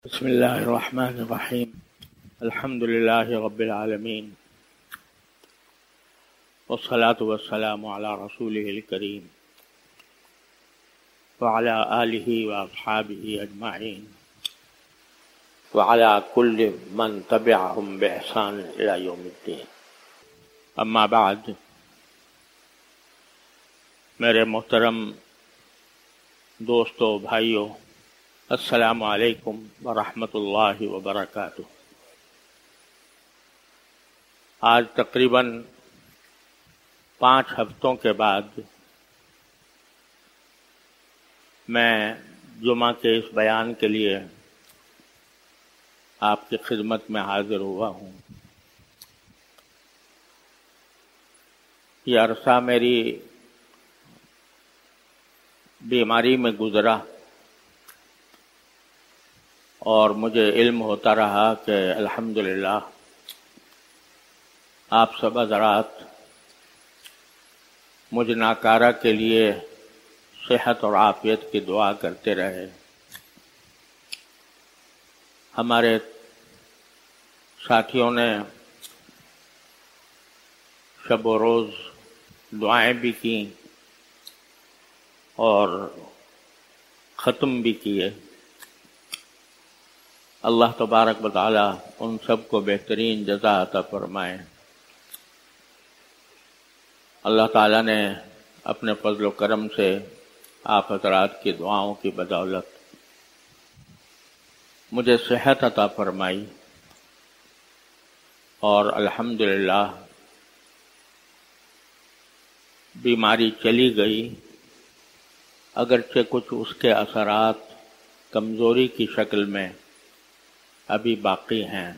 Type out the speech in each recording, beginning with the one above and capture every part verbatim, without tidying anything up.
بسم اللہ الرحمن الرحیم الحمد للہ رب العالمین والصلاة والسلام علی رسولہ الکریم وعلی آلہ واصحابہ اجمعین وعلی کل من تبعہم بإحسان الی یوم الدین. اما بعد، میرے محترم دوستو، بھائیو، السلام علیکم ورحمۃ اللہ وبرکاتہ. آج تقریباً پانچ ہفتوں کے بعد میں جمعہ کے اس بیان کے لیے آپ کی خدمت میں حاضر ہوا ہوں. یہ عرصہ میری بیماری میں گزرا اور مجھے علم ہوتا رہا کہ الحمدللہ آپ سب حضرات مجھ ناکارہ کے لیے صحت اور عافیت کی دعا کرتے رہے. ہمارے ساتھیوں نے شب و روز دعائیں بھی کیں اور ختم بھی کیے. اللہ تبارک و تعالی ان سب کو بہترین جزا عطا فرمائے. اللہ تعالی نے اپنے فضل و کرم سے آپ حضرات کی دعاؤں کی بدولت مجھے صحت عطا فرمائی اور الحمدللہ بیماری چلی گئی، اگرچہ کچھ اس کے اثرات کمزوری کی شکل میں ابھی باقی ہیں،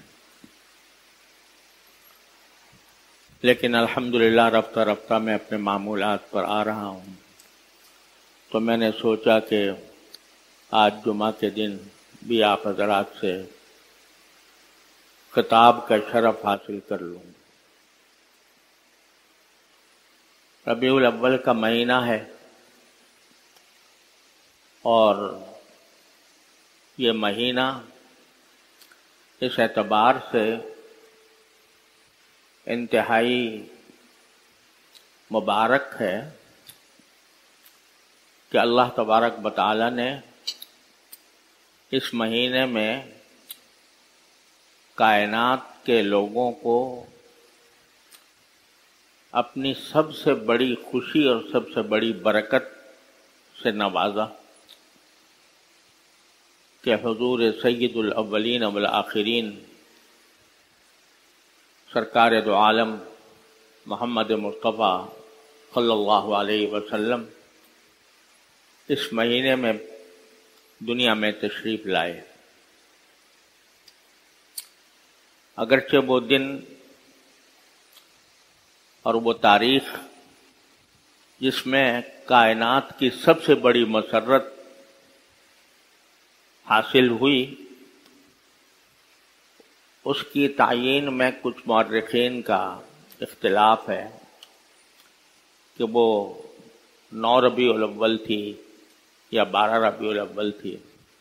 لیکن الحمدللہ رفتہ رفتہ میں اپنے معمولات پر آ رہا ہوں. تو میں نے سوچا کہ آج جمعہ کے دن بھی آپ حضرات سے خطاب کا شرف حاصل کر لوں. ربیع الاول کا مہینہ ہے اور یہ مہینہ اس اعتبار سے انتہائی مبارک ہے کہ اللہ تبارک و تعالی نے اس مہینے میں کائنات کے لوگوں کو اپنی سب سے بڑی خوشی اور سب سے بڑی برکت سے نوازا کہ حضور سید الاولین والآخرین سرکار دو عالم محمد مصطفیٰ صلی اللہ علیہ وسلم اس مہینے میں دنیا میں تشریف لائے. اگرچہ وہ دن اور وہ تاریخ جس میں کائنات کی سب سے بڑی مسرت حاصل ہوئی، اس کی تعیین میں کچھ مورخین کا اختلاف ہے کہ وہ نو ربیع الاول تھی یا بارہ ربیع الاول تھی،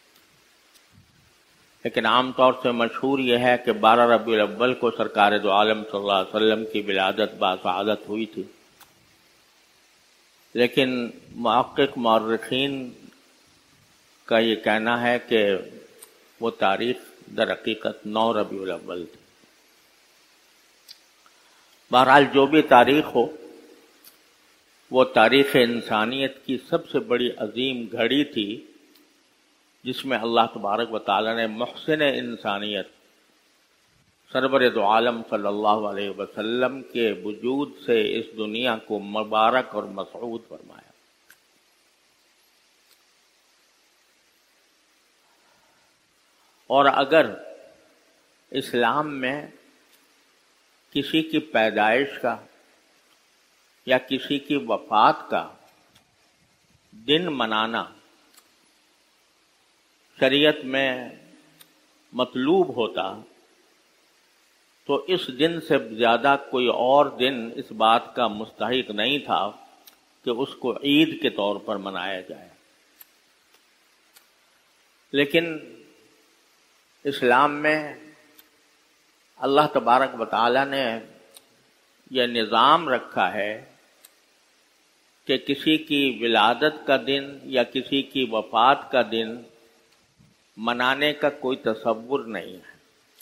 لیکن عام طور سے مشہور یہ ہے کہ بارہ ربیع الاول کو سرکار دو عالم صلی اللہ علیہ وسلم کی ولادت باسعادت ہوئی تھی. لیکن محقق مورخین کا یہ کہنا ہے کہ وہ تاریخ در حقیقت نو ربیع الاول تھی. بہرحال جو بھی تاریخ ہو، وہ تاریخ انسانیت کی سب سے بڑی عظیم گھڑی تھی جس میں اللہ تبارک و تعالی نے محسن انسانیت سرور دو عالم صلی اللہ علیہ وسلم کے وجود سے اس دنیا کو مبارک اور مسعود فرمایا. اور اگر اسلام میں کسی کی پیدائش کا یا کسی کی وفات کا دن منانا شریعت میں مطلوب ہوتا تو اس دن سے زیادہ کوئی اور دن اس بات کا مستحق نہیں تھا کہ اس کو عید کے طور پر منایا جائے. لیکن اسلام میں اللہ تبارک و تعالی نے یہ نظام رکھا ہے کہ کسی کی ولادت کا دن یا کسی کی وفات کا دن منانے کا کوئی تصور نہیں ہے۔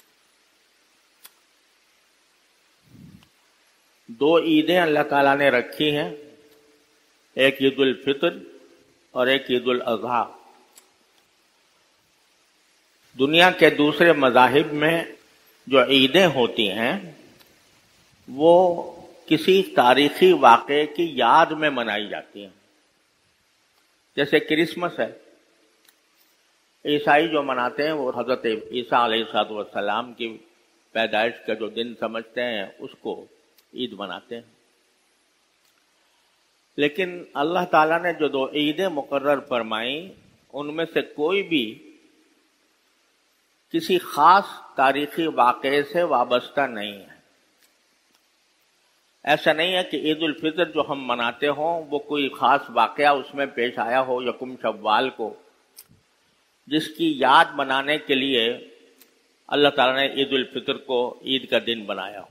دو عیدیں اللہ تعالیٰ نے رکھی ہیں، ایک عید الفطر اور ایک عید الاضحیٰ۔ دنیا کے دوسرے مذاہب میں جو عیدیں ہوتی ہیں وہ کسی تاریخی واقعے کی یاد میں منائی جاتی ہیں، جیسے کرسمس ہے۔ عیسائی جو مناتے ہیں وہ حضرت عیسیٰ علیہ الصلوۃ والسلام کی پیدائش کا جو دن سمجھتے ہیں اس کو عید مناتے ہیں۔ لیکن اللہ تعالیٰ نے جو دو عیدیں مقرر فرمائیں ان میں سے کوئی بھی کسی خاص تاریخی واقعے سے وابستہ نہیں ہے۔ ایسا نہیں ہے کہ عید الفطر جو ہم مناتے ہوں وہ کوئی خاص واقعہ اس میں پیش آیا ہو یکم شوال کو، جس کی یاد منانے کے لیے اللہ تعالیٰ نے عید الفطر کو عید کا دن بنایا ہو۔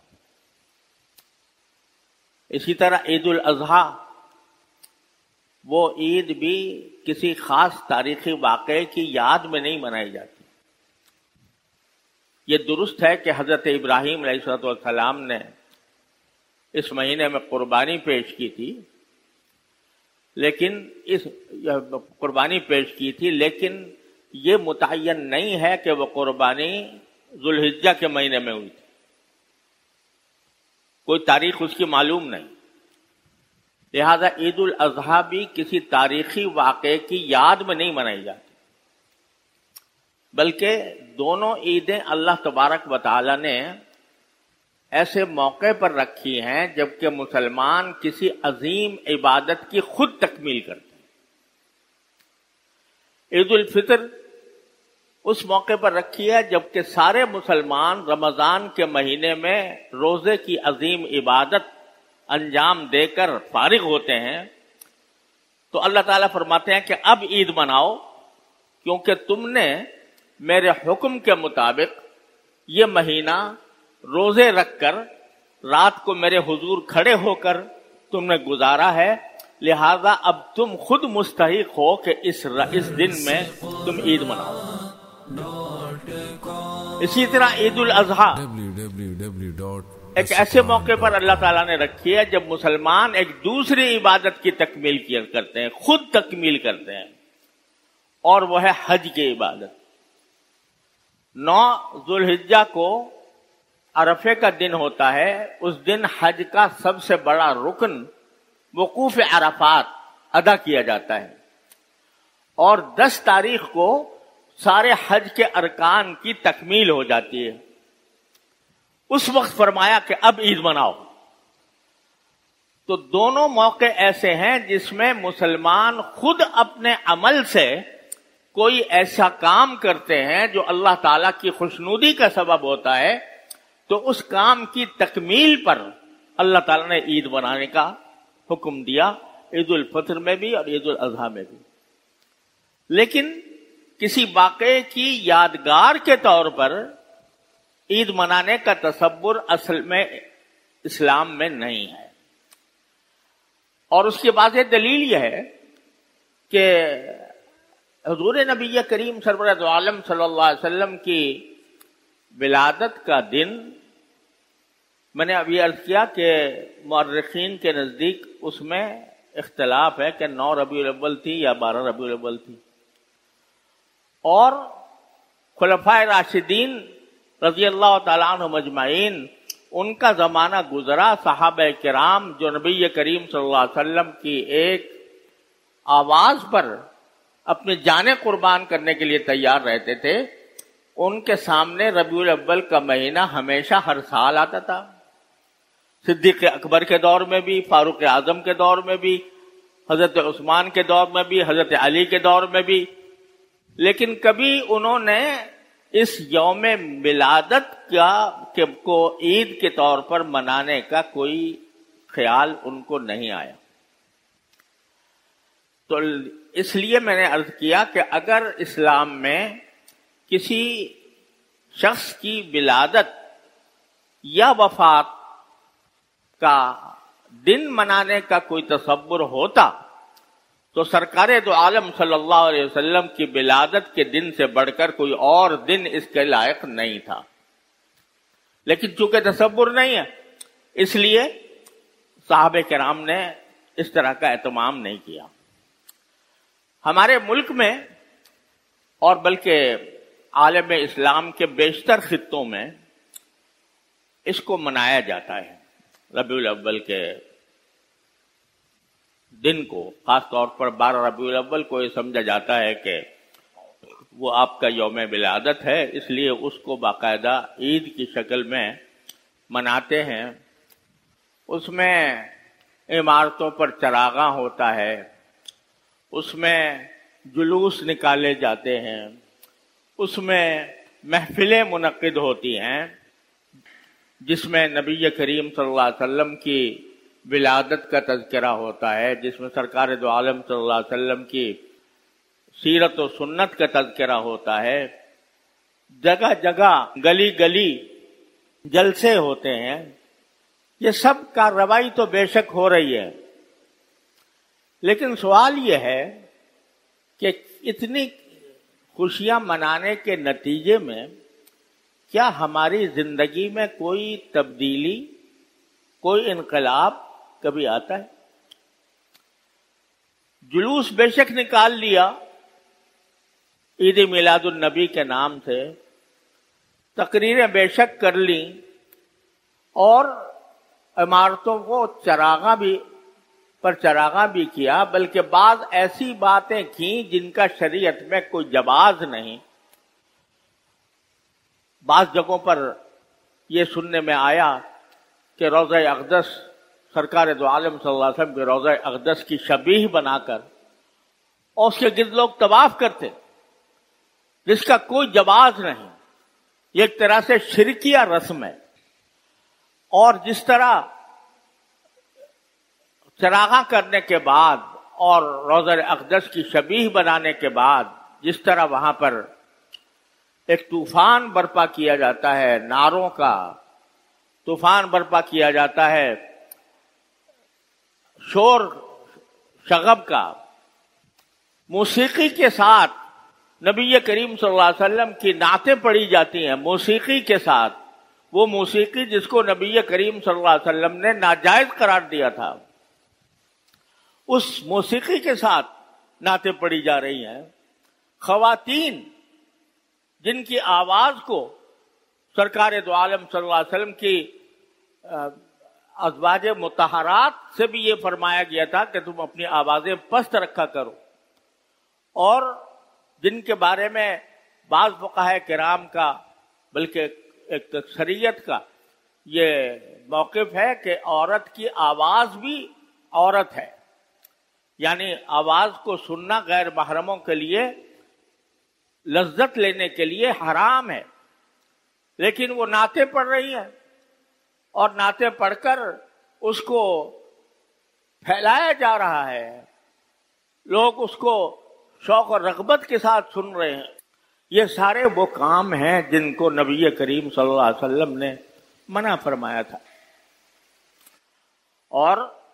اسی طرح عید الاضحیٰ، وہ عید بھی کسی خاص تاریخی واقعے کی یاد میں نہیں منائی جاتی۔ یہ درست ہے کہ حضرت ابراہیم علیہ الصلوۃ والسلام نے اس مہینے میں قربانی پیش کی تھی، لیکن اس قربانی پیش کی تھی لیکن یہ متعین نہیں ہے کہ وہ قربانی ذوالحجہ کے مہینے میں ہوئی تھی، کوئی تاریخ اس کی معلوم نہیں۔ لہذا عید الاضحیٰ بھی کسی تاریخی واقعے کی یاد میں نہیں منائی جاتی، بلکہ دونوں عیدیں اللہ تبارک و تعالی نے ایسے موقع پر رکھی ہیں جبکہ مسلمان کسی عظیم عبادت کی خود تکمیل کرتے ہیں۔ عید الفطر اس موقع پر رکھی ہے جبکہ سارے مسلمان رمضان کے مہینے میں روزے کی عظیم عبادت انجام دے کر فارغ ہوتے ہیں، تو اللہ تعالیٰ فرماتے ہیں کہ اب عید مناؤ کیونکہ تم نے میرے حکم کے مطابق یہ مہینہ روزے رکھ کر رات کو میرے حضور کھڑے ہو کر تم نے گزارا ہے، لہذا اب تم خود مستحق ہو کہ اس اس دن میں تم عید مناؤ۔ اسی طرح عید الاضحیٰ ایک ایسے موقع پر اللہ تعالیٰ نے رکھی ہے جب مسلمان ایک دوسری عبادت کی تکمیل کیا کرتے ہیں، خود تکمیل کرتے ہیں، اور وہ ہے حج کی عبادت۔ نو ذوالحجہ کو عرفے کا دن ہوتا ہے، اس دن حج کا سب سے بڑا رکن وقوف عرفات ادا کیا جاتا ہے، اور دس تاریخ کو سارے حج کے ارکان کی تکمیل ہو جاتی ہے۔ اس وقت فرمایا کہ اب عید مناؤ۔ تو دونوں موقع ایسے ہیں جس میں مسلمان خود اپنے عمل سے کوئی ایسا کام کرتے ہیں جو اللہ تعالیٰ کی خوشنودی کا سبب ہوتا ہے، تو اس کام کی تکمیل پر اللہ تعالیٰ نے عید منانے کا حکم دیا، عید الفطر میں بھی اور عید الاضحیٰ میں بھی۔ لیکن کسی واقعے کی یادگار کے طور پر عید منانے کا تصور اصل میں اسلام میں نہیں ہے، اور اس کی واضح دلیل یہ ہے کہ حضور نبی کریم سرورت عالم صلی اللہ علیہ وسلم کی ولادت کا دن، میں نے ابھی عرض کیا کہ مورخین کے نزدیک اس میں اختلاف ہے کہ نو ربیع الاول تھی یا بارہ ربیع الاول تھی، اور خلفائے راشدین رضی اللہ تعالیٰ عنہ مجمعین ان کا زمانہ گزرا، صحابہ کرام جو نبی کریم صلی اللہ علیہ وسلم کی ایک آواز پر اپنی جانیں قربان کرنے کے لیے تیار رہتے تھے، ان کے سامنے ربیع الاول کا مہینہ ہمیشہ ہر سال آتا تھا۔ صدیق اکبر کے دور میں بھی، فاروق اعظم کے دور میں بھی، حضرت عثمان کے دور میں بھی، حضرت علی کے دور میں بھی، لیکن کبھی انہوں نے اس یوم ولادت کا کہ کو عید کے طور پر منانے کا کوئی خیال ان کو نہیں آیا۔ تو اس لیے میں نے عرض کیا کہ اگر اسلام میں کسی شخص کی ولادت یا وفات کا دن منانے کا کوئی تصور ہوتا تو سرکار دو عالم صلی اللہ علیہ وسلم کی ولادت کے دن سے بڑھ کر کوئی اور دن اس کے لائق نہیں تھا، لیکن چونکہ تصور نہیں ہے اس لیے صحابہ کرام نے اس طرح کا اہتمام نہیں کیا۔ ہمارے ملک میں اور بلکہ عالم اسلام کے بیشتر خطوں میں اس کو منایا جاتا ہے، ربیع الاول کے دن کو، خاص طور پر بارہ ربیع الاول کو یہ سمجھا جاتا ہے کہ وہ آپ کا یوم ولادت ہے، اس لیے اس کو باقاعدہ عید کی شکل میں مناتے ہیں۔ اس میں عمارتوں پر چراغاں ہوتا ہے، اس میں جلوس نکالے جاتے ہیں، اس میں محفلیں منعقد ہوتی ہیں جس میں نبی کریم صلی اللہ علیہ وسلم کی ولادت کا تذکرہ ہوتا ہے، جس میں سرکار دو عالم صلی اللہ علیہ وسلم کی سیرت و سنت کا تذکرہ ہوتا ہے، جگہ جگہ گلی گلی جلسے ہوتے ہیں۔ یہ سب کارروائی تو بے شک ہو رہی ہے، لیکن سوال یہ ہے کہ اتنی خوشیاں منانے کے نتیجے میں کیا ہماری زندگی میں کوئی تبدیلی، کوئی انقلاب کبھی آتا ہے؟ جلوس بے شک نکال لیا عید میلاد النبی کے نام سے، تقریریں بے شک کر لیں اور عمارتوں کو چراغاں بھی پر چراغاں بھی کیا، بلکہ بعض ایسی باتیں کی جن کا شریعت میں کوئی جواز نہیں۔ بعض جگہوں پر یہ سننے میں آیا کہ روضہ اقدس، سرکار دو عالم صلی اللہ علیہ وسلم کے روضہ اقدس کی شبیہ بنا کر اور اس کے گرد لوگ طواف کرتے، جس کا کوئی جواز نہیں۔ یہ ایک طرح سے شرکیہ رسم ہے۔ اور جس طرح چراغاں کرنے کے بعد اور روضہ اقدس کی شبیہ بنانے کے بعد جس طرح وہاں پر ایک طوفان برپا کیا جاتا ہے، نعروں کا طوفان برپا کیا جاتا ہے، شور شغب کا، موسیقی کے ساتھ نبی کریم صلی اللہ علیہ وسلم کی نعتیں پڑھی جاتی ہیں موسیقی کے ساتھ، وہ موسیقی جس کو نبی کریم صلی اللہ علیہ وسلم نے ناجائز قرار دیا تھا، اس موسیقی کے ساتھ نعتیں پڑھی جا رہی ہیں۔ خواتین جن کی آواز کو سرکار دو عالم صلی اللہ علیہ وسلم کی ازواج مطہرات سے بھی یہ فرمایا گیا تھا کہ تم اپنی آوازیں پست رکھا کرو، اور جن کے بارے میں بعض فقہاء کرام کا بلکہ ایک اکثریت کا یہ موقف ہے کہ عورت کی آواز بھی عورت ہے، یعنی آواز کو سننا غیر محرموں کے لیے لذت لینے کے لیے حرام ہے، لیکن وہ نعتیں پڑھ رہی ہیں اور نعتیں پڑھ کر اس کو پھیلایا جا رہا ہے، لوگ اس کو شوق اور رغبت کے ساتھ سن رہے ہیں۔ یہ سارے وہ کام ہیں جن کو نبی کریم صلی اللہ علیہ وسلم نے منع فرمایا تھا۔ اور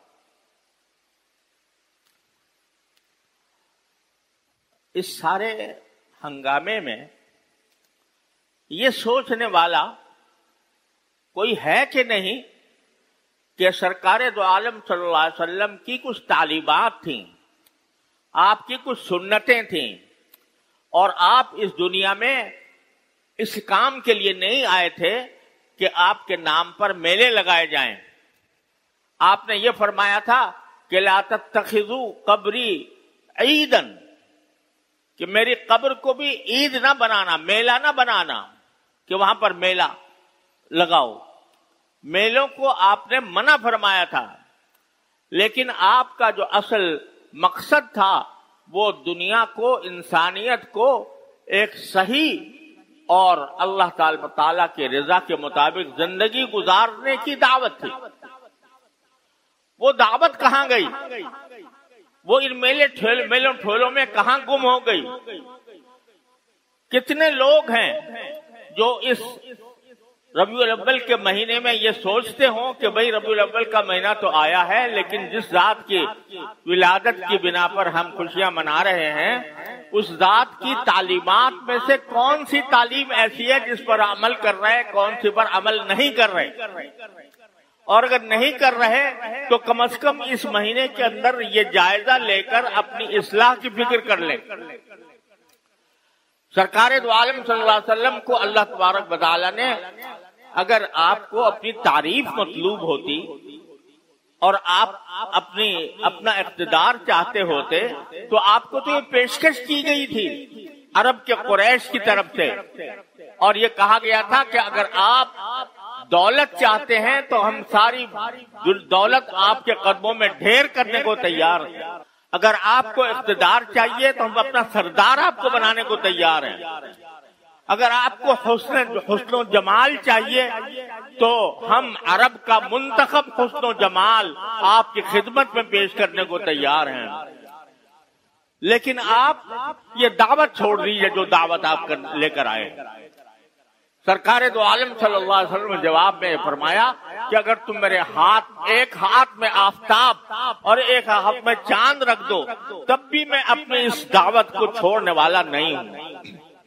اس سارے ہنگامے میں یہ سوچنے والا کوئی ہے کہ نہیں کہ سرکار دو عالم صلی اللہ علیہ وسلم کی کچھ تعلیمات تھیں، آپ کی کچھ سنتیں تھیں، اور آپ اس دنیا میں اس کام کے لیے نہیں آئے تھے کہ آپ کے نام پر میلے لگائے جائیں۔ آپ نے یہ فرمایا تھا کہ لا تتخذوا قبری عیداً، کہ میری قبر کو بھی عید نہ بنانا، میلہ نہ بنانا کہ وہاں پر میلہ لگاؤ۔ میلوں کو آپ نے منع فرمایا تھا، لیکن آپ کا جو اصل مقصد تھا وہ دنیا کو، انسانیت کو ایک صحیح اور اللہ تعالیٰ کی رضا کے مطابق زندگی گزارنے کی دعوت تھی۔ وہ دعوت کہاں گئی؟ وہ ان میلے ٹھیل میلوں ٹھولوں میں کہاں گم ہو گئی؟ کتنے لوگ ہیں جو اس ربیع الاول کے مہینے میں یہ سوچتے ہوں کہ بھئی ربیع الاول کا مہینہ تو آیا ہے، لیکن جس ذات کی ولادت کی بنا پر ہم خوشیاں منا رہے ہیں، اس ذات کی تعلیمات میں سے کون سی تعلیم ایسی ہے جس پر عمل کر رہے، کون سی پر عمل نہیں کر رہے، اور اگر نہیں کر رہے تو کم از کم اس مہینے کے اندر یہ جائزہ لے کر اپنی اصلاح کی فکر کر لیں۔ سرکار دو عالم صلی اللہ علیہ وسلم کو اللہ تبارک و تعالی نے اگر آپ کو اپنی تعریف مطلوب ہوتی اور آپ اپنی اپنا اقتدار چاہتے ہوتے تو آپ کو تو یہ پیشکش کی گئی تھی عرب کے قریش کی طرف سے، اور یہ کہا گیا تھا کہ اگر آپ دولت چاہتے ہیں تو ہم ساری دولت آپ کے قدموں میں ڈھیر کرنے کو تیار ہیں، اگر آپ کو اقتدار چاہیے تو ہم اپنا سردار آپ کو بنانے کو تیار ہیں، اگر آپ کو حسن حسن و جمال چاہیے تو ہم عرب کا منتخب حسن و جمال آپ کی خدمت میں پیش کرنے کو تیار ہیں، لیکن آپ یہ دعوت چھوڑ دیجیے جو دعوت آپ لے کر آئے۔ سرکار دو عالم صلی اللہ علیہ وسلم نے جواب میں فرمایا کہ اگر تم میرے ہاتھ ایک ہاتھ میں آفتاب اور ایک ہاتھ میں چاند رکھ دو تب بھی میں اپنی اس دعوت کو چھوڑنے والا نہیں ہوں۔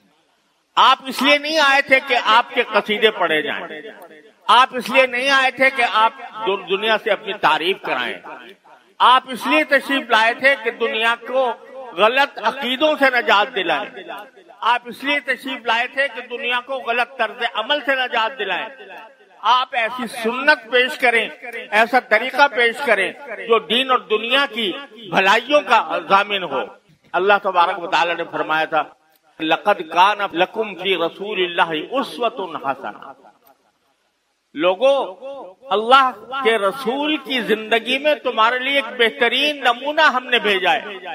آپ اس لیے نہیں آئے تھے کہ آپ کے قصیدے پڑھے جائیں، آپ اس لیے نہیں آئے تھے کہ آپ دنیا سے اپنی تعریف کرائیں، آپ اس لیے تشریف لائے تھے کہ دنیا کو غلط عقیدوں سے نجات دلائیں، آپ اس لیے تشریف لائے تھے کہ دنیا کو غلط طرز عمل سے نجات دلائیں، آپ ایسی سنت پیش کریں، ایسا طریقہ پیش کریں جو دین اور دنیا کی بھلائیوں کا ضامن ہو۔ اللہ تبارک و تعالی نے فرمایا تھا لقد کان لکم فی رسول اللہ اسوۃ حسنہ، لوگوں اللہ کے رسول کی زندگی میں تمہارے لیے ایک بہترین نمونہ ہم نے بھیجا ہے۔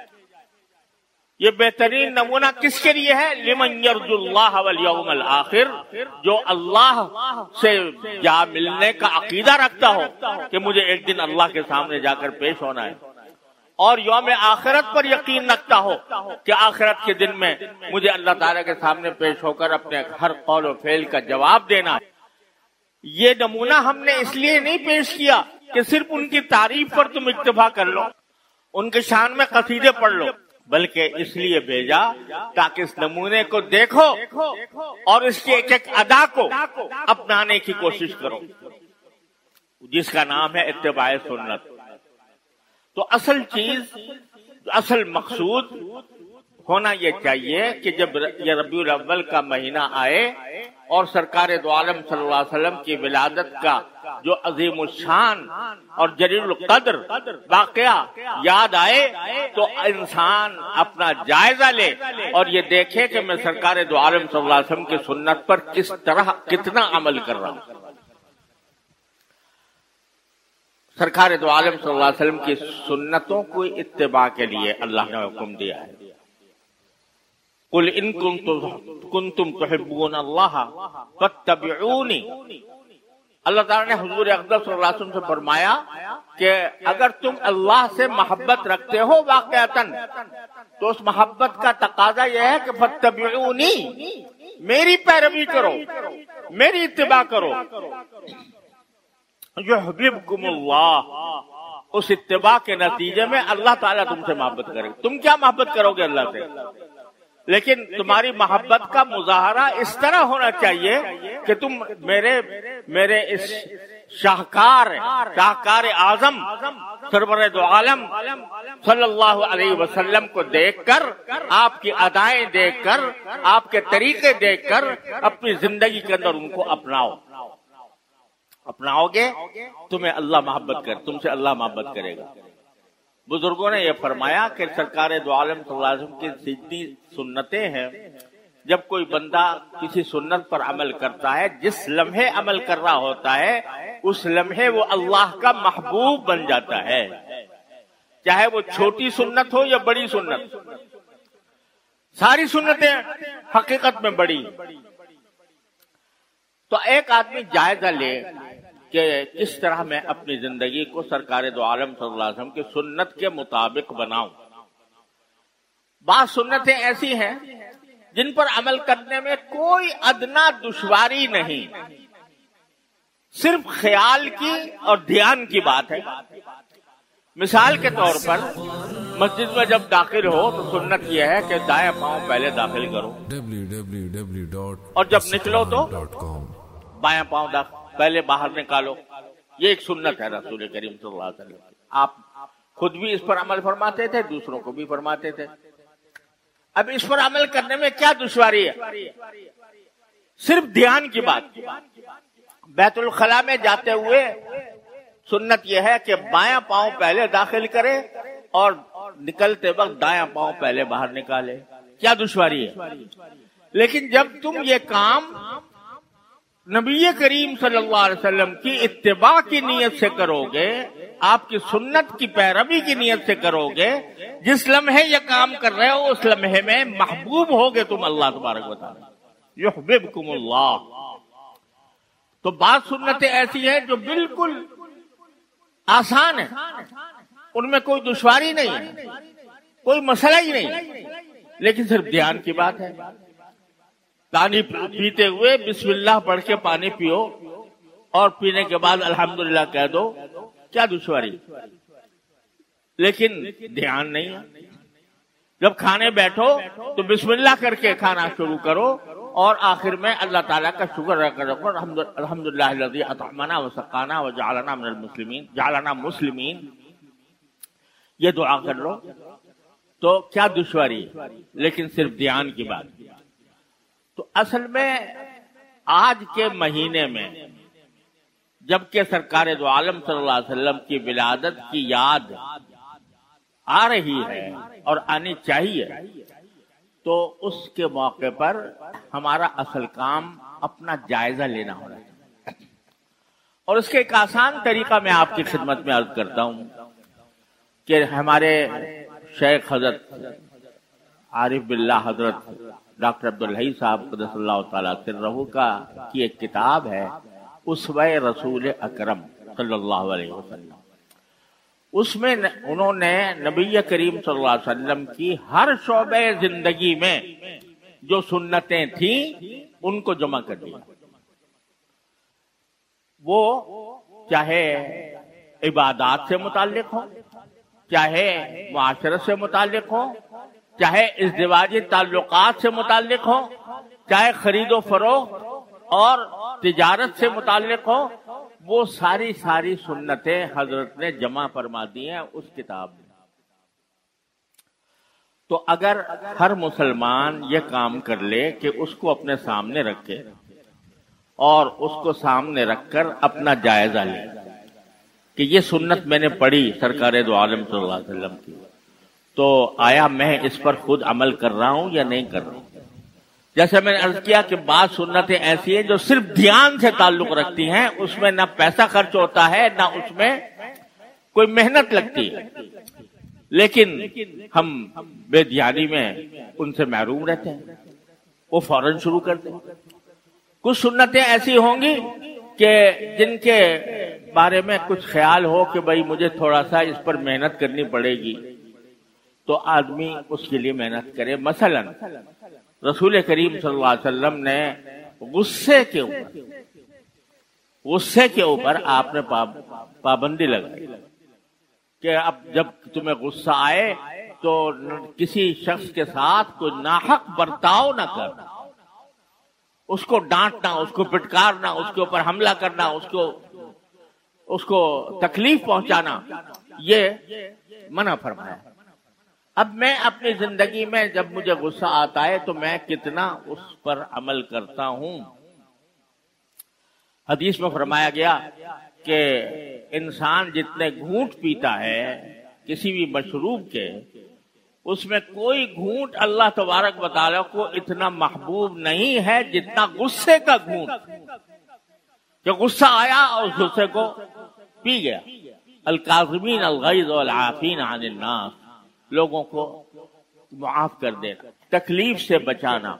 یہ بہترین نمونہ کس کے لیے ہے؟ لمن یرجو اللہ والیوم الآخر، جو اللہ سے جا ملنے کا عقیدہ رکھتا ہو کہ مجھے ایک دن اللہ کے سامنے جا کر پیش ہونا ہے، اور یوم آخرت پر یقین رکھتا ہو کہ آخرت کے دن میں مجھے اللہ تعالیٰ کے سامنے پیش ہو کر اپنے ہر قول و فعل کا جواب دینا ہے۔ یہ نمونہ ہم نے اس لیے نہیں پیش کیا کہ صرف ان کی تعریف پر تم اکتفا کر لو، ان کے شان میں قصیدے پڑھ لو، بلکہ اس لیے بھیجا تاکہ اس نمونے کو دیکھو اور اس کی ایک ایک ادا کو اپنانے کی کوشش کرو، جس کا نام ہے اتباع سنت۔ تو اصل چیز، اصل مقصود ہونا یہ چاہیے کہ جب یہ ربیع الاول کا مہینہ آئے اور سرکار دو عالم صلی اللہ علیہ وسلم کی ولادت کا جو عظیم الشان اور جلیل القدر واقعہ یاد آئے تو انسان اپنا جائزہ لے اور یہ دیکھے کہ میں سرکار دو عالم صلی اللہ علیہ وسلم کی سنت پر کس طرح کتنا عمل کر رہا ہوں۔ سرکار دو عالم صلی اللہ علیہ وسلم کی سنتوں کو اتباع کے لیے اللہ نے حکم دیا ہے۔ قل ان کنتم تحبون اللہ فاتبعونی، اللہ تعالیٰ نے حضور اقدس صلی اللہ علیہ وسلم سے فرمایا کہ اگر تم اللہ سے محبت رکھتے ہو واقعتاً تو اس محبت کا تقاضا یہ ہے کہ فاتبعونی، میری پیروی کرو، میری اتباع کرو۔ یحببکم اللہ، اس اتباع کے نتیجے میں اللہ تعالیٰ تم سے محبت کرے۔ تم کیا محبت کرو گے اللہ سے؟ لیکن تمہاری محبت کا مظاہرہ اس طرح ہونا چاہیے کہ تم میرے میرے اس شاہکار شاہکار اعظم سرور دو عالم صلی اللہ علیہ وسلم کو دیکھ کر، آپ کی ادائیں دیکھ کر، آپ کے طریقے دیکھ کر اپنی زندگی کے اندر ان کو اپناؤ۔ اپناؤ گے تمہیں اللہ محبت کر تم سے اللہ محبت کرے گا۔ بزرگوں نے یہ فرمایا کہ سرکار دو عالم صلی اللہ علیہ وسلم کی جتنی سنتیں ہیں، جب کوئی بندہ کسی سنت پر عمل کرتا ہے، جس لمحے عمل کر رہا ہوتا ہے اس لمحے وہ اللہ کا محبوب بن جاتا ہے، چاہے وہ چھوٹی سنت ہو یا بڑی سنت۔ ساری سنتیں حقیقت میں بڑی۔ تو ایک آدمی جائزہ لے کہ کس طرح میں اپنی زندگی کو سرکار دو عالم صلی اللہ علیہ وسلم کی سنت کے مطابق بناؤں۔ بعض سنتیں ایسی ہیں جن پر عمل کرنے میں کوئی ادنا دشواری نہیں، صرف خیال کی اور دھیان کی بات ہے۔ مثال کے طور پر مسجد میں جب داخل ہو تو سنت یہ ہے کہ دائیں پاؤں پہلے داخل کرو، اور جب نکلو تو بائیں پاؤں پہلے باہر نکالو۔ یہ ایک سنت ہے رسول کریم صلی اللہ علیہ وسلم۔ آپ خود بھی اس پر عمل فرماتے تھے، دوسروں کو بھی فرماتے تھے۔ اب اس پر عمل کرنے میں کیا دشواری ہے؟ صرف دھیان کی بات۔ بیت الخلاء میں جاتے ہوئے سنت یہ ہے کہ بائیں پاؤں پہلے داخل کرے اور نکلتے وقت دائیں پاؤں پہلے باہر نکالے۔ کیا دشواری ہے؟ لیکن جب تم یہ کام نبی کریم صلی اللہ علیہ وسلم کی اتباع کی نیت سے کرو گے، آپ کی سنت کی پیروی کی نیت سے کرو گے، جس لمحے یہ کام کر رہے ہو اس لمحے میں محبوب ہوگے تم اللہ تبارک و تعالی، یحببکم اللہ۔ تو بعض سنتیں ایسی ہیں جو بالکل آسان ہیں، ان میں کوئی دشواری نہیں ہے، کوئی مسئلہ ہی نہیں، لیکن صرف دھیان کی بات ہے۔ پانی پیتے ہوئے بسم اللہ پڑھ کے پانی پیو اور پینے کے بعد الحمدللہ کہہ دو، کیا دشواری؟ لیکن دھیان نہیں ہے۔ جب کھانے بیٹھو تو بسم اللہ کر کے کھانا شروع کرو اور آخر میں اللہ تعالیٰ کا شکر ادا کرو، الحمدللہ الذی اطعمنا وسقانا وجعلنا من المسلمین جعلنا مسلمین، یہ دعا کر لو۔ تو کیا دشواری؟ لیکن صرف دھیان کی بات۔ تو اصل میں آج کے مہینے میں جبکہ سرکار دو عالم صلی اللہ علیہ وسلم کی ولادت کی یاد آ رہی ہے اور آنی چاہیے، تو اس کے موقع پر ہمارا اصل کام اپنا جائزہ لینا ہونا چاہیے۔ اور اس کے ایک آسان طریقہ میں آپ کی خدمت میں عرض کرتا ہوں کہ ہمارے شیخ حضرت عارف باللہ حضرت ڈاکٹر عبدالحی صاحب قدس اللہ تعالیٰ سرہ کا کی ایک کتاب ہے اسوہ رسول اکرم صلی اللہ علیہ وسلم۔ اس میں انہوں نے نبی کریم صلی اللہ علیہ وسلم کی ہر شعبہ زندگی میں جو سنتیں تھیں ان کو جمع کر دیا۔ وہ چاہے عبادات سے متعلق ہو، چاہے معاشرت سے متعلق ہو، چاہے ازدواجی تعلقات سے متعلق ہو، چاہے خرید و فروخت اور تجارت سے متعلق ہو، وہ ساری ساری سنتیں حضرت نے جمع فرما دی ہیں اس کتاب میں۔ تو اگر ہر مسلمان یہ کام کر لے کہ اس کو اپنے سامنے رکھے اور اس کو سامنے رکھ کر اپنا جائزہ لے کہ یہ سنت میں نے پڑھی سرکار دو عالم صلی اللہ علیہ وسلم کی، تو آیا میں اس پر خود عمل کر رہا ہوں یا نہیں کر رہا ہوں؟ جیسے میں نے عرض کیا کہ بعض سنتیں ایسی ہیں جو صرف دھیان سے تعلق رکھتی ہیں، اس میں نہ پیسہ خرچ ہوتا ہے نہ اس میں کوئی محنت لگتی ہے، لیکن ہم بے دھیانی میں ان سے محروم رہتے ہیں، وہ فوراً شروع کرتے ہیں۔ کچھ سنتیں ایسی ہوں گی کہ جن کے بارے میں کچھ خیال ہو کہ بھائی مجھے تھوڑا سا اس پر محنت کرنی پڑے گی، تو آدمی اس کے لیے محنت کرے۔ مثلا رسول کریم صلی اللہ علیہ وسلم نے غصے کے اوپر غصے کے اوپر آپ نے پابندی لگائی کہ اب جب تمہیں غصہ آئے تو کسی شخص کے ساتھ کوئی ناحق برتاؤ نہ کرنا، اس کو ڈانٹنا، اس کو پٹکارنا، اس کے اوپر حملہ کرنا، اس کو اس کو تکلیف پہنچانا، یہ منع فرمایا۔ اب میں اپنی زندگی میں جب مجھے غصہ آتا ہے تو میں کتنا اس پر عمل کرتا ہوں۔ حدیث میں فرمایا گیا کہ انسان جتنے گھونٹ پیتا ہے کسی بھی مشروب کے، اس میں کوئی گھونٹ اللہ تبارک و تعالیٰ کو اتنا محبوب نہیں ہے جتنا غصے کا گھونٹ، کہ غصہ آیا اور اس غصے کو پی گیا۔ الکاظمین الغیظ والعافین عن الناس، لوگوں کو معاف کر دینا، تکلیف سے بچانا،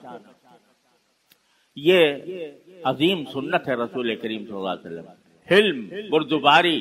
یہ عظیم سنت ہے رسول کریم صلی اللہ علیہ وسلم۔ حلم، بردباری،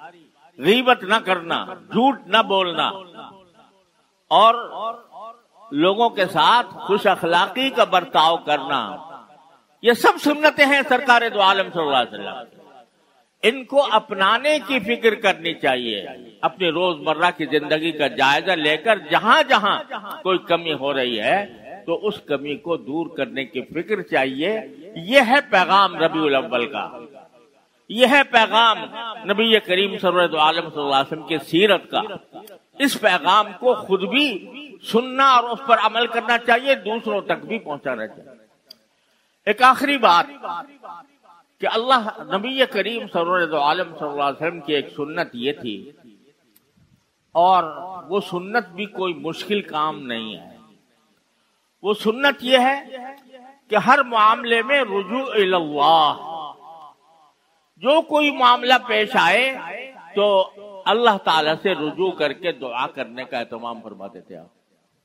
غیبت نہ کرنا، جھوٹ نہ بولنا، اور لوگوں کے ساتھ خوش اخلاقی کا برتاؤ کرنا، یہ سب سنتیں ہیں سرکار دو عالم صلی اللہ علیہ وسلم۔ ان کو اپنانے کی فکر کرنی چاہیے، اپنی روزمرہ کی زندگی کا جائزہ لے کر جہاں جہاں کوئی کمی ہو رہی ہے تو اس کمی کو دور کرنے کی فکر چاہیے۔ یہ ہے پیغام ربیع الاول کا، یہ ہے پیغام نبی کریم سرور دو عالم صلی اللہ علیہ وسلم کی سیرت کا۔ اس پیغام کو خود بھی سننا اور اس پر عمل کرنا چاہیے، دوسروں تک بھی پہنچانا چاہیے۔ ایک آخری بات کہ اللہ نبی کریم سرور دو عالم صلی اللہ علیہ وسلم کی ایک سنت یہ تھی، اور وہ سنت بھی کوئی مشکل کام نہیں ہے۔ وہ سنت یہ ہے کہ ہر معاملے میں رجوع الی اللہ، جو کوئی معاملہ پیش آئے تو اللہ تعالی سے رجوع کر کے دعا کرنے کا اہتمام فرماتے تھے۔ آپ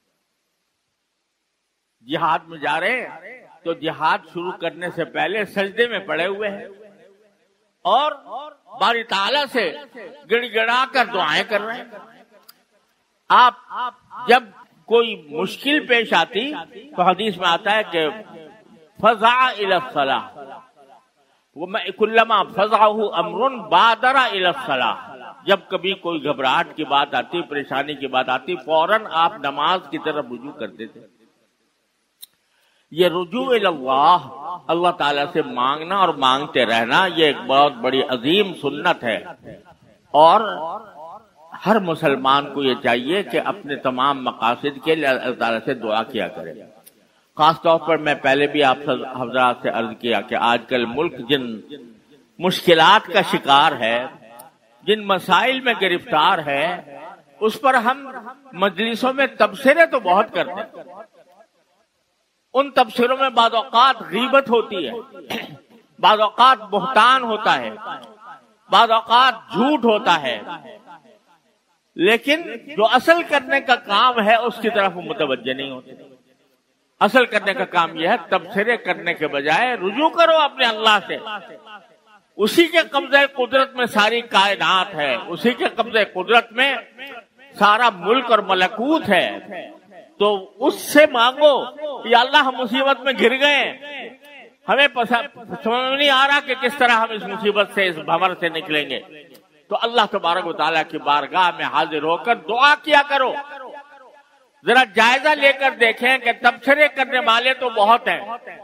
جہاد میں جا رہے ہیں تو جہاد شروع کرنے سے پہلے سجدے میں پڑے ہوئے ہیں اور باری تعالیٰ سے گڑ گڑا کر دعائیں کر رہے ہیں۔ آپ جب کوئی مشکل پیش آتی تو حدیث میں آتا ہے کہ فزع الی الصلاۃ، کلما فزعہ امر بادر الی الصلاۃ، جب کبھی کوئی گھبراہٹ کی بات آتی، پریشانی کی بات آتی، فوراً آپ نماز کی طرف رجوع کرتے تھے۔ یہ رجوع الی اللہ، اللہ تعالیٰ سے مانگنا اور مانگتے رہنا، یہ ایک بہت بڑی عظیم سنت ہے، اور ہر مسلمان کو یہ چاہیے کہ اپنے تمام مقاصد کے لیے اللہ تعالیٰ سے دعا کیا کرے۔ خاص طور پر میں پہلے بھی آپ حضرات سے عرض کیا کہ آج کل ملک جن مشکلات کا شکار ہے، جن مسائل میں گرفتار ہے، اس پر ہم مجلسوں میں تبصرے تو بہت کرتے ہیں۔ ان تبصروں میں بعض اوقات غیبت ہوتی ہے، بعض اوقات بہتان ہوتا ہے، بعض اوقات جھوٹ ہوتا ہے، لیکن جو اصل کرنے کا کام ہے اس کی طرف متوجہ نہیں ہوتے۔ اصل کرنے کا کام یہ ہے تبصرے کرنے کے بجائے رجوع کرو اپنے اللہ سے۔ اسی کے قبضہ قدرت میں ساری کائنات ہے، اسی کے قبضہ قدرت میں سارا ملک اور ملکوت ہے، تو اس سے مانگو یا اللہ ہم مصیبت میں گر گئے، ہمیں سمجھ نہیں آ رہا کہ کس طرح ہم اس مصیبت سے، اس بھنور سے نکلیں گے، تو اللہ تبارک و تعالیٰ کی بارگاہ میں حاضر ہو کر دعا کیا کرو۔ ذرا جائزہ لے کر دیکھیں کہ تبصرے کرنے والے تو بہت ہیں،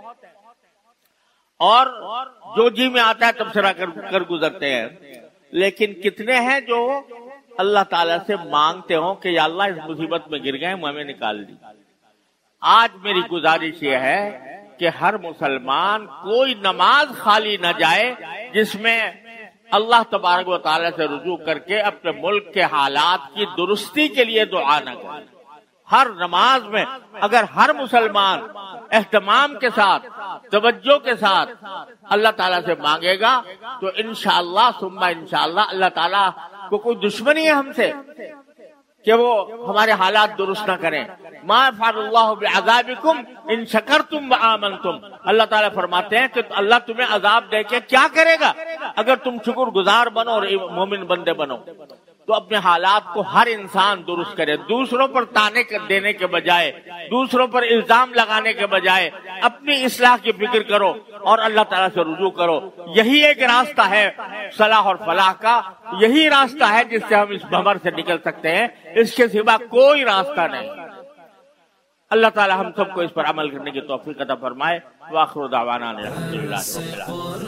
اور جو جی میں آتا ہے تبصرہ کر, کر گزرتے ہیں، لیکن کتنے ہیں جو اللہ تعالیٰ سے مانگتے ہوں کہ یا اللہ اس مصیبت میں گر گئے، ہمیں نکال دی۔ آج میری گزارش یہ ہے کہ ہر مسلمان کوئی نماز خالی نہ جائے جس میں اللہ تبارک و تعالیٰ سے رجوع کر کے اپنے ملک کے حالات کی درستی کے لیے دعا نہ کرے۔ ہر نماز میں اگر ہر مسلمان اہتمام کے ساتھ، توجہ کے ساتھ اللہ تعالیٰ سے مانگے گا تو انشاءاللہ ثم انشاءاللہ اللہ تعالیٰ کو کوئی دشمنی ہے ہم سے کہ وہ ہمارے حالات درست نہ کریں۔ ما یفعل اللہ بعذابکم ان شکرتم وآمنتم، اللہ تعالیٰ فرماتے ہیں کہ اللہ تمہیں عذاب دے کے کیا کرے گا اگر تم شکر گزار بنو اور مومن بندے بنو۔ تو اپنے حالات کو ہر انسان درست کرے، دوسروں پر تانے دینے کے بجائے، دوسروں پر الزام لگانے کے بجائے اپنی اصلاح کی فکر کرو اور اللہ تعالیٰ سے رجوع کرو۔ یہی ایک راستہ ہے صلاح اور فلاح کا، یہی راستہ ہے جس سے ہم اس بھنور سے نکل سکتے ہیں، اس کے سوا کوئی راستہ نہیں۔ اللہ تعالیٰ ہم سب کو اس پر عمل کرنے کی توفیق عطا فرمائے۔ وآخر دعوانا الحمدللہ رب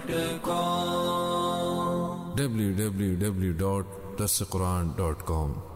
العالمین۔ ڈبلیو ڈبلیو ڈبلیو ڈاٹ دس قرآن ڈاٹ کام